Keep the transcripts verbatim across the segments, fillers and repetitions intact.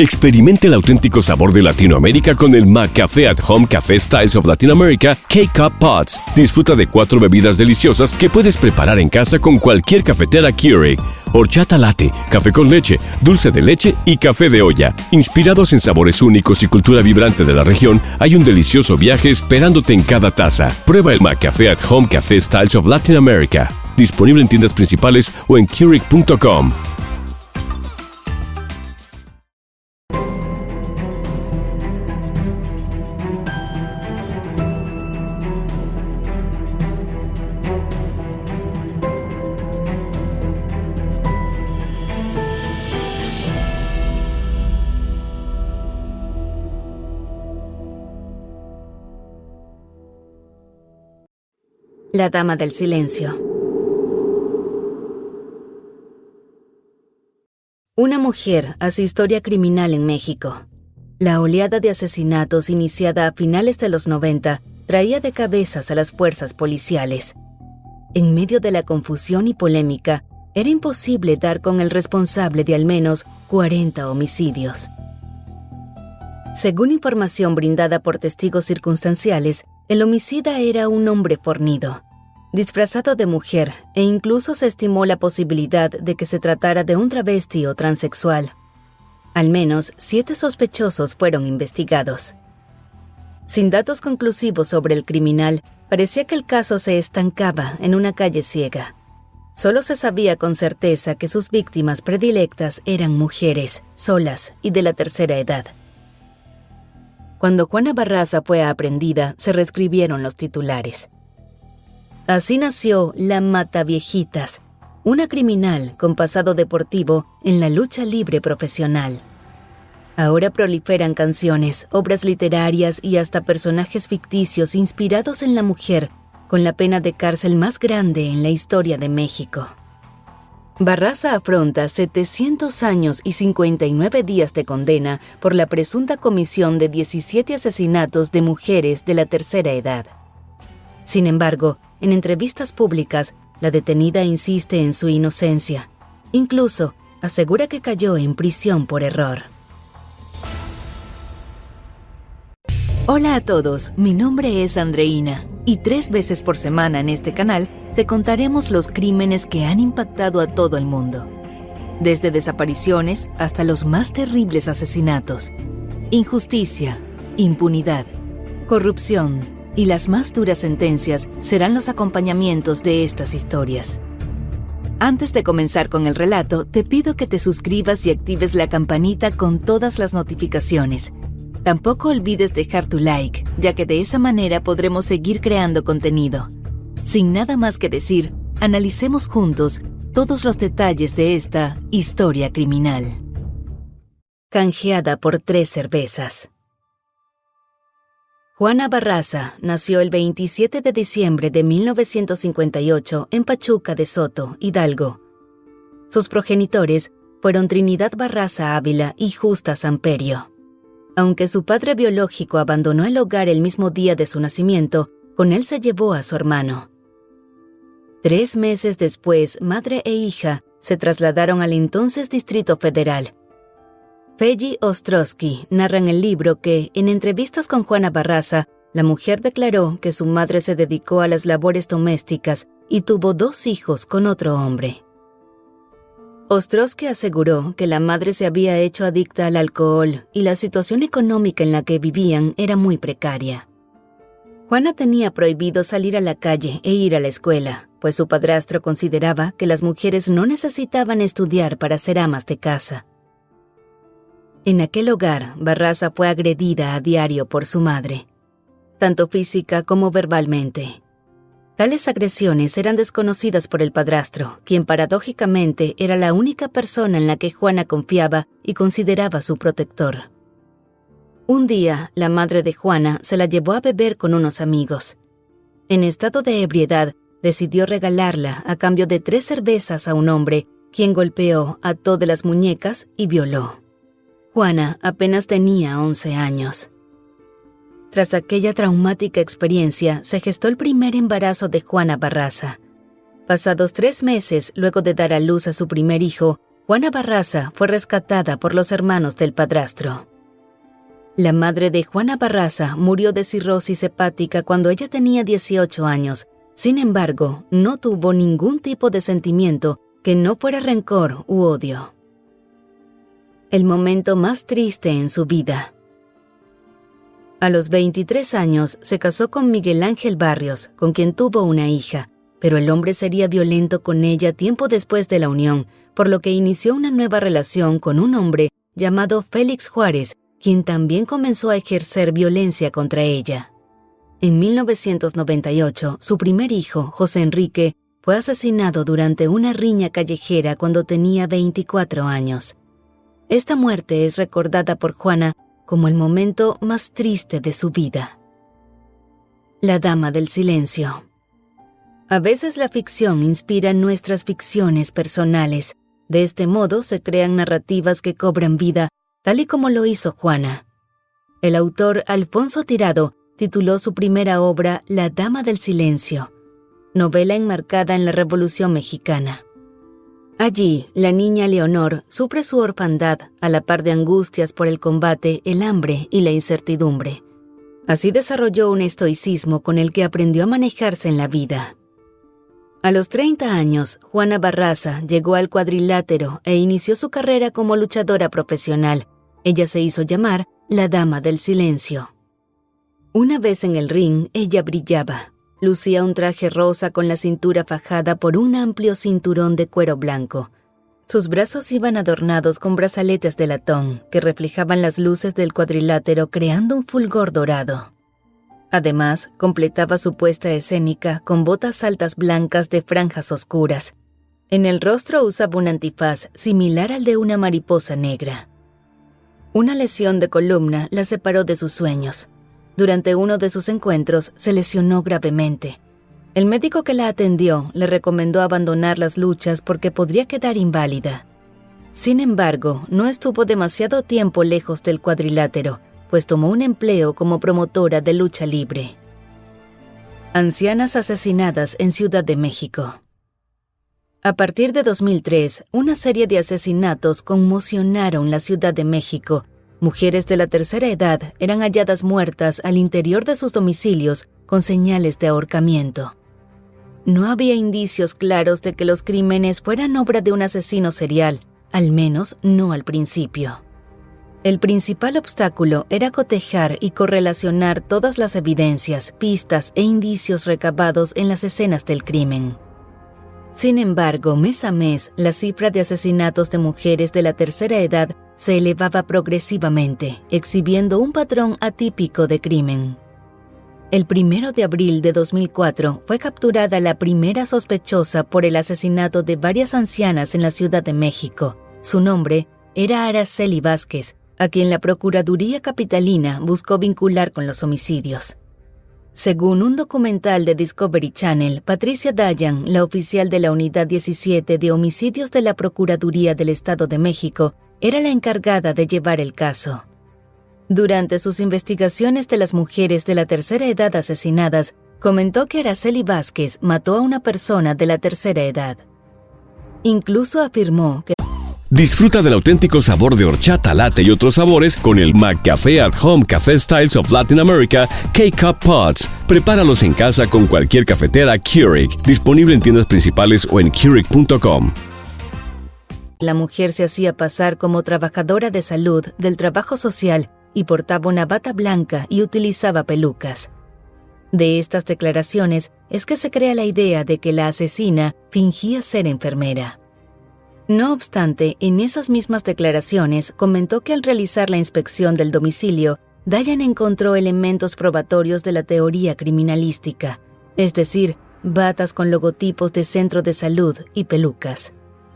Experimente el auténtico sabor de Latinoamérica con el McCafé at Home Café Styles of Latin America K-Cup Pots. Disfruta de cuatro bebidas deliciosas que puedes preparar en casa con cualquier cafetera Keurig. Horchata latte, café con leche, dulce de leche y café de olla. Inspirados en sabores únicos y cultura vibrante de la región, hay un delicioso viaje esperándote en cada taza. Prueba el McCafé at Home Café Styles of Latin America. Disponible en tiendas principales o en Keurig punto com. La Dama del Silencio. Una mujer hace historia criminal en México. La oleada de asesinatos iniciada a finales de los noventa traía de cabezas a las fuerzas policiales. En medio de la confusión y polémica, era imposible dar con el responsable de al menos cuarenta homicidios. Según información brindada por testigos circunstanciales, el homicida era un hombre fornido, disfrazado de mujer, e incluso se estimó la posibilidad de que se tratara de un travesti o transexual. Al menos siete sospechosos fueron investigados. Sin datos conclusivos sobre el criminal, parecía que el caso se estancaba en una calle ciega. Solo se sabía con certeza que sus víctimas predilectas eran mujeres, solas y de la tercera edad. Cuando Juana Barraza fue aprehendida, se reescribieron los titulares. Así nació la Mataviejitas, una criminal con pasado deportivo en la lucha libre profesional. Ahora proliferan canciones, obras literarias y hasta personajes ficticios inspirados en la mujer, con la pena de cárcel más grande en la historia de México. Barraza afronta setecientos años y cincuenta y nueve días de condena por la presunta comisión de diecisiete asesinatos de mujeres de la tercera edad. Sin embargo, en entrevistas públicas, la detenida insiste en su inocencia. Incluso, asegura que cayó en prisión por error. Hola a todos, mi nombre es Andreina, y tres veces por semana en este canal te contaremos los crímenes que han impactado a todo el mundo. Desde desapariciones hasta los más terribles asesinatos. Injusticia, impunidad, corrupción y las más duras sentencias serán los acompañamientos de estas historias. Antes de comenzar con el relato, te pido que te suscribas y actives la campanita con todas las notificaciones. Tampoco olvides dejar tu like, ya que de esa manera podremos seguir creando contenido. Sin nada más que decir, analicemos juntos todos los detalles de esta historia criminal. Canjeada por tres cervezas. Juana Barraza nació el veintisiete de diciembre de mil novecientos cincuenta y ocho en Pachuca de Soto, Hidalgo. Sus progenitores fueron Trinidad Barraza Ávila y Justa Samperio. Aunque su padre biológico abandonó el hogar el mismo día de su nacimiento, con él se llevó a su hermano. Tres meses después, madre e hija se trasladaron al entonces Distrito Federal. Felly Ostrowski narra en el libro que, en entrevistas con Juana Barraza, la mujer declaró que su madre se dedicó a las labores domésticas y tuvo dos hijos con otro hombre. Ostrowski aseguró que la madre se había hecho adicta al alcohol y la situación económica en la que vivían era muy precaria. Juana tenía prohibido salir a la calle e ir a la escuela, pues su padrastro consideraba que las mujeres no necesitaban estudiar para ser amas de casa. En aquel hogar, Barraza fue agredida a diario por su madre, tanto física como verbalmente. Tales agresiones eran desconocidas por el padrastro, quien paradójicamente era la única persona en la que Juana confiaba y consideraba su protector. Un día, la madre de Juana se la llevó a beber con unos amigos. En estado de ebriedad, decidió regalarla a cambio de tres cervezas a un hombre, quien golpeó, ató de las muñecas y violó. Juana apenas tenía once años. Tras aquella traumática experiencia, se gestó el primer embarazo de Juana Barraza. Pasados tres meses, luego de dar a luz a su primer hijo, Juana Barraza fue rescatada por los hermanos del padrastro. La madre de Juana Barraza murió de cirrosis hepática cuando ella tenía dieciocho años. Sin embargo, no tuvo ningún tipo de sentimiento que no fuera rencor u odio. El momento más triste en su vida. A los veintitrés años se casó con Miguel Ángel Barrios, con quien tuvo una hija, pero el hombre sería violento con ella tiempo después de la unión, por lo que inició una nueva relación con un hombre llamado Félix Juárez, quien también comenzó a ejercer violencia contra ella. En mil novecientos noventa y ocho, su primer hijo, José Enrique, fue asesinado durante una riña callejera cuando tenía veinticuatro años. Esta muerte es recordada por Juana como el momento más triste de su vida. La Dama del Silencio. A veces la ficción inspira nuestras ficciones personales. De este modo se crean narrativas que cobran vida, tal y como lo hizo Juana. El autor Alfonso Tirado tituló su primera obra La Dama del Silencio, novela enmarcada en la Revolución Mexicana. Allí, la niña Leonor sufre su orfandad a la par de angustias por el combate, el hambre y la incertidumbre. Así desarrolló un estoicismo con el que aprendió a manejarse en la vida. A los treinta años, Juana Barraza llegó al cuadrilátero e inició su carrera como luchadora profesional. Ella se hizo llamar la Dama del Silencio. Una vez en el ring, ella brillaba. Lucía un traje rosa con la cintura fajada por un amplio cinturón de cuero blanco. Sus brazos iban adornados con brazaletes de latón que reflejaban las luces del cuadrilátero creando un fulgor dorado. Además, completaba su puesta escénica con botas altas blancas de franjas oscuras. En el rostro usaba un antifaz similar al de una mariposa negra. Una lesión de columna la separó de sus sueños. Durante uno de sus encuentros se lesionó gravemente. El médico que la atendió le recomendó abandonar las luchas porque podría quedar inválida. Sin embargo, no estuvo demasiado tiempo lejos del cuadrilátero, pues tomó un empleo como promotora de lucha libre. Ancianas asesinadas en Ciudad de México. A partir de dos mil tres, una serie de asesinatos conmocionaron la Ciudad de México. Mujeres de la tercera edad eran halladas muertas al interior de sus domicilios con señales de ahorcamiento. No había indicios claros de que los crímenes fueran obra de un asesino serial, al menos no al principio. El principal obstáculo era cotejar y correlacionar todas las evidencias, pistas e indicios recabados en las escenas del crimen. Sin embargo, mes a mes, la cifra de asesinatos de mujeres de la tercera edad se elevaba progresivamente, exhibiendo un patrón atípico de crimen. El primero de abril de dos mil cuatro fue capturada la primera sospechosa por el asesinato de varias ancianas en la Ciudad de México. Su nombre era Araceli Vázquez, a quien la Procuraduría Capitalina buscó vincular con los homicidios. Según un documental de Discovery Channel, Patricia Dayan, la oficial de la Unidad diecisiete de Homicidios de la Procuraduría del Estado de México, era la encargada de llevar el caso. Durante sus investigaciones de las mujeres de la tercera edad asesinadas, comentó que Araceli Vázquez mató a una persona de la tercera edad. Incluso afirmó que disfruta del auténtico sabor de horchata, latte y otros sabores con el McCafé at Home Café Styles of Latin America K-Cup Pods. Prepáralos en casa con cualquier cafetera Keurig, disponible en tiendas principales o en Keurig punto com. La mujer se hacía pasar como trabajadora de salud del trabajo social y portaba una bata blanca y utilizaba pelucas. De estas declaraciones es que se crea la idea de que la asesina fingía ser enfermera. No obstante, en esas mismas declaraciones comentó que al realizar la inspección del domicilio, Dayan encontró elementos probatorios de la teoría criminalística, es decir, batas con logotipos de centro de salud y pelucas.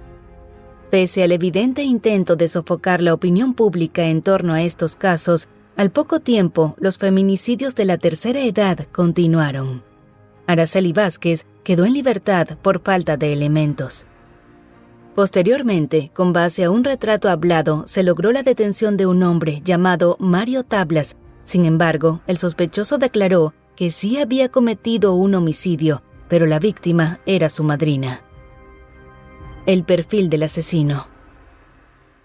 Pese al evidente intento de sofocar la opinión pública en torno a estos casos, al poco tiempo los feminicidios de la tercera edad continuaron. Araceli Vázquez quedó en libertad por falta de elementos. Posteriormente, con base a un retrato hablado, se logró la detención de un hombre llamado Mario Tablas. Sin embargo, el sospechoso declaró que sí había cometido un homicidio, pero la víctima era su madrina. El perfil del asesino.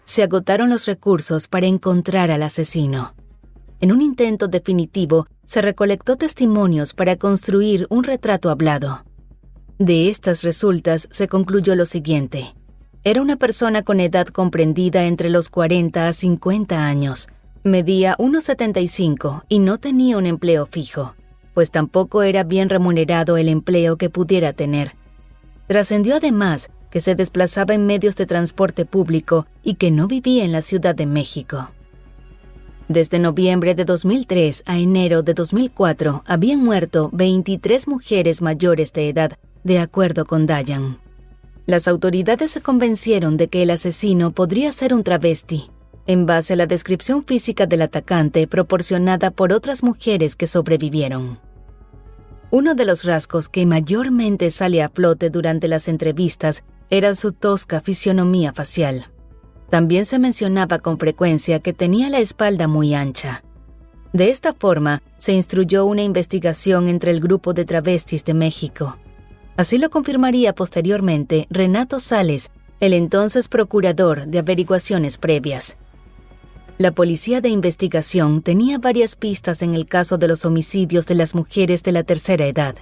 se agotaron los recursos para encontrar al asesino. En un intento definitivo, se recolectó testimonios para construir un retrato hablado. De estas resultas se concluyó lo siguiente. Era una persona con edad comprendida entre los cuarenta a cincuenta años. Medía uno setenta y cinco y no tenía un empleo fijo, pues tampoco era bien remunerado el empleo que pudiera tener. Trascendió además que se desplazaba en medios de transporte público y que no vivía en la Ciudad de México. Desde noviembre de dos mil tres a enero de dos mil cuatro habían muerto veintitrés mujeres mayores de edad, de acuerdo con Dayan. Las autoridades se convencieron de que el asesino podría ser un travesti, en base a la descripción física del atacante proporcionada por otras mujeres que sobrevivieron. Uno de los rasgos que mayormente sale a flote durante las entrevistas era su tosca fisionomía facial. También se mencionaba con frecuencia que tenía la espalda muy ancha. De esta forma, se instruyó una investigación entre el grupo de travestis de México. Así lo confirmaría posteriormente Renato Sales, el entonces procurador de averiguaciones previas. La policía de investigación tenía varias pistas en el caso de los homicidios de las mujeres de la tercera edad.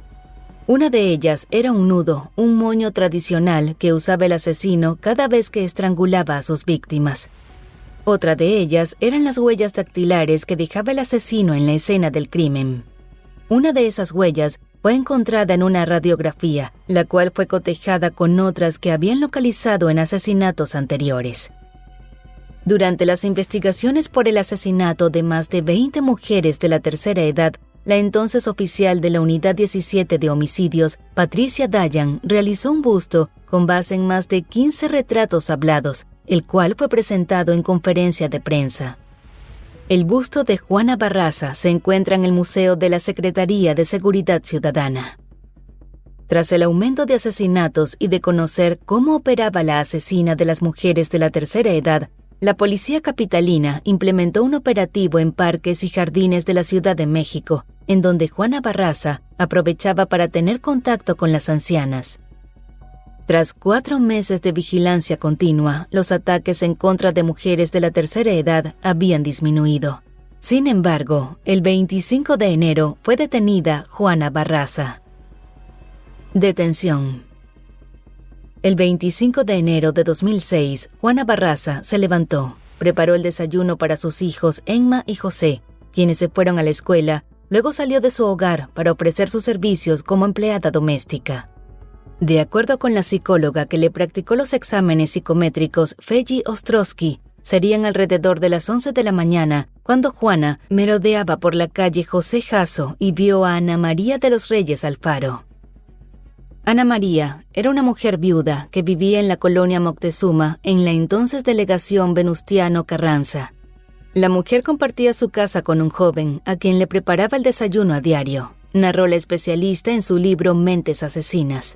Una de ellas era un nudo, un moño tradicional que usaba el asesino cada vez que estrangulaba a sus víctimas. Otra de ellas eran las huellas dactilares que dejaba el asesino en la escena del crimen. Una de esas huellas fue encontrada en una radiografía, la cual fue cotejada con otras que habían localizado en asesinatos anteriores. Durante las investigaciones por el asesinato de más de veinte mujeres de la tercera edad, la entonces oficial de la Unidad diecisiete de Homicidios, Patricia Dayan, realizó un busto con base en más de quince retratos hablados, el cual fue presentado en conferencia de prensa. El busto de Juana Barraza se encuentra en el Museo de la Secretaría de Seguridad Ciudadana. Tras el aumento de asesinatos y de conocer cómo operaba la asesina de las mujeres de la tercera edad, la policía capitalina implementó un operativo en parques y jardines de la Ciudad de México, en donde Juana Barraza aprovechaba para tener contacto con las ancianas. Tras cuatro meses de vigilancia continua, los ataques en contra de mujeres de la tercera edad habían disminuido. Sin embargo, el veinticinco de enero fue detenida Juana Barraza. Detención. El veinticinco de enero de dos mil seis, Juana Barraza se levantó, preparó el desayuno para sus hijos Emma y José, quienes se fueron a la escuela, luego salió de su hogar para ofrecer sus servicios como empleada doméstica. De acuerdo con la psicóloga que le practicó los exámenes psicométricos, Feji Ostrowski, serían alrededor de las once de la mañana cuando Juana merodeaba por la calle José Jasso y vio a Ana María de los Reyes Alfaro. Ana María era una mujer viuda que vivía en la colonia Moctezuma, en la entonces delegación Venustiano Carranza. La mujer compartía su casa con un joven a quien le preparaba el desayuno a diario, narró la especialista en su libro Mentes Asesinas.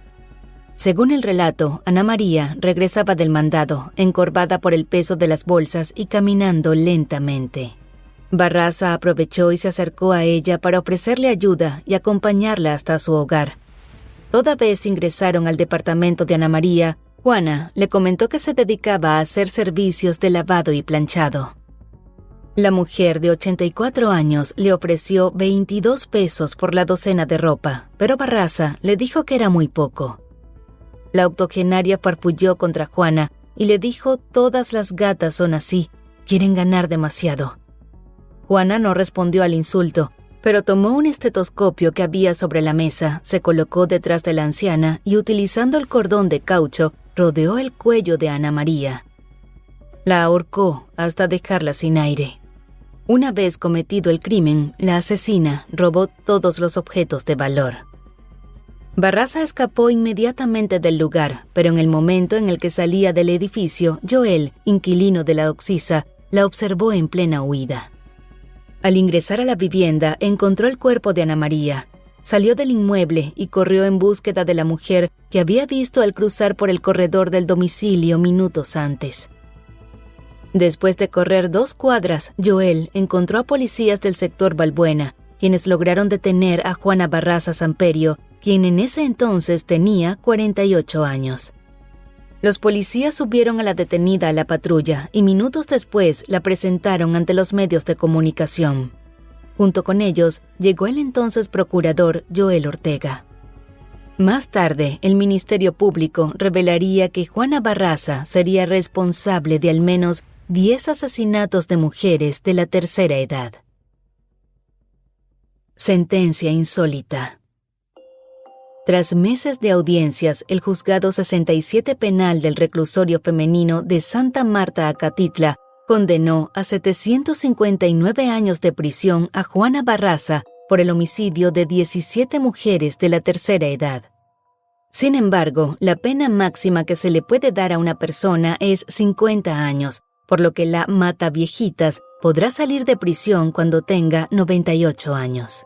Según el relato, Ana María regresaba del mandado, encorvada por el peso de las bolsas y caminando lentamente. Barraza aprovechó y se acercó a ella para ofrecerle ayuda y acompañarla hasta su hogar. Toda vez ingresaron al departamento de Ana María, Juana le comentó que se dedicaba a hacer servicios de lavado y planchado. La mujer de ochenta y cuatro años le ofreció veintidós pesos por la docena de ropa, pero Barraza le dijo que era muy poco. La octogenaria farfulló contra Juana y le dijo: «Todas las gatas son así, quieren ganar demasiado». Juana no respondió al insulto, pero tomó un estetoscopio que había sobre la mesa, se colocó detrás de la anciana y, utilizando el cordón de caucho, rodeó el cuello de Ana María. La ahorcó hasta dejarla sin aire. Una vez cometido el crimen, la asesina robó todos los objetos de valor. Barraza escapó inmediatamente del lugar, pero en el momento en el que salía del edificio, Joel, inquilino de la Oxisa, la observó en plena huida. Al ingresar a la vivienda, encontró el cuerpo de Ana María. Salió del inmueble y corrió en búsqueda de la mujer que había visto al cruzar por el corredor del domicilio minutos antes. Después de correr dos cuadras, Joel encontró a policías del sector Balbuena, quienes lograron detener a Juana Barraza Samperio, quien en ese entonces tenía cuarenta y ocho años. Los policías subieron a la detenida a la patrulla y minutos después la presentaron ante los medios de comunicación. Junto con ellos llegó el entonces procurador Joel Ortega. Más tarde, el Ministerio Público revelaría que Juana Barraza sería responsable de al menos diez asesinatos de mujeres de la tercera edad. Sentencia insólita. Tras meses de audiencias, el Juzgado sesenta y siete Penal del Reclusorio Femenino de Santa Marta, Acatitla, condenó a setecientos cincuenta y nueve años de prisión a Juana Barraza por el homicidio de diecisiete mujeres de la tercera edad. Sin embargo, la pena máxima que se le puede dar a una persona es cincuenta años, por lo que la mataviejitas podrá salir de prisión cuando tenga noventa y ocho años.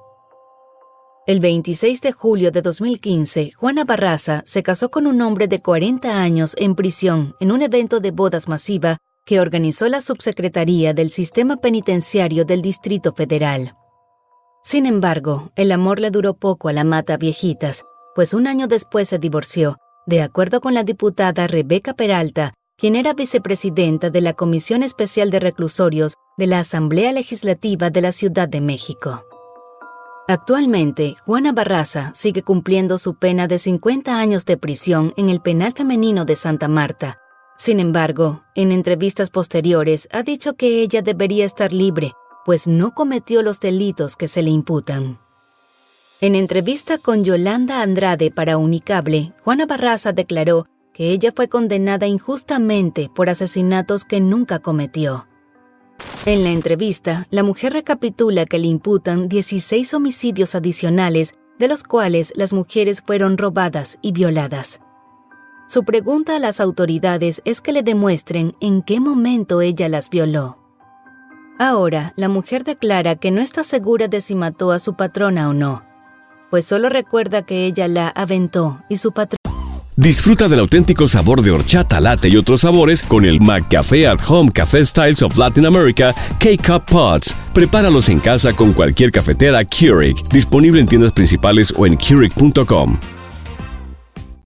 El veintiséis de julio de dos mil quince, Juana Barraza se casó con un hombre de cuarenta años en prisión en un evento de bodas masiva que organizó la Subsecretaría del Sistema Penitenciario del Distrito Federal. Sin embargo, el amor le duró poco a la mataviejitas, pues un año después se divorció, de acuerdo con la diputada Rebeca Peralta, quien era vicepresidenta de la Comisión Especial de Reclusorios de la Asamblea Legislativa de la Ciudad de México. Actualmente, Juana Barraza sigue cumpliendo su pena de cincuenta años de prisión en el Penal Femenino de Santa Marta. Sin embargo, en entrevistas posteriores ha dicho que ella debería estar libre, pues no cometió los delitos que se le imputan. En entrevista con Yolanda Andrade para Unicable, Juana Barraza declaró que ella fue condenada injustamente por asesinatos que nunca cometió. En la entrevista, la mujer recapitula que le imputan dieciséis homicidios adicionales, de los cuales las mujeres fueron robadas y violadas. Su pregunta a las autoridades es que le demuestren en qué momento ella las violó. Ahora, la mujer declara que no está segura de si mató a su patrona o no, pues solo recuerda que ella la aventó y su patrona. Disfruta del auténtico sabor de horchata, latte y otros sabores con el McCafé at Home Café Styles of Latin America K-Cup Pods. Prepáralos en casa con cualquier cafetera Keurig, disponible en tiendas principales o en Keurig punto com.